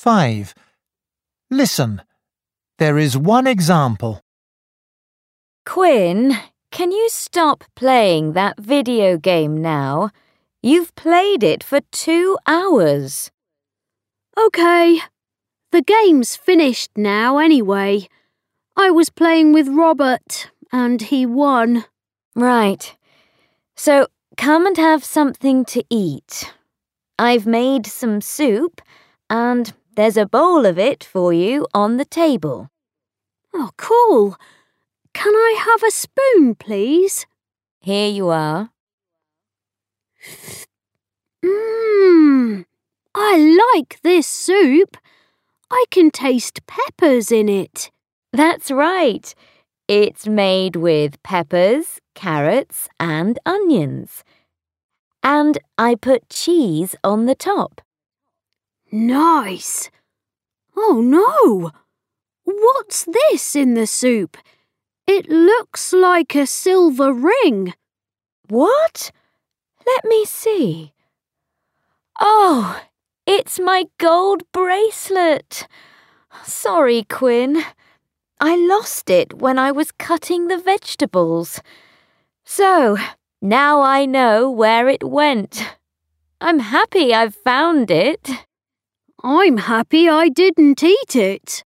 5. Listen. There is one example. Quinn, can you stop playing that video game now? You've played it for 2 hours. OK. The game's finished now anyway. I was playing with Robert and he won. Right. So come and have something to eat. I've made some soup and there's a bowl of it for you on the table. Oh, cool. Can I have a spoon, please? Here you are. I like this soup. I can taste peppers in it. That's right. It's made with peppers, carrots, and onions. And I put cheese on the top. Nice. Oh no! What's this in the soup? It looks like a silver ring. What? Let me see. Oh, it's my gold bracelet. Sorry, Quinn. I lost it when I was cutting the vegetables. So, now I know where it went. I'm happy I've found it. I'm happy I didn't eat it.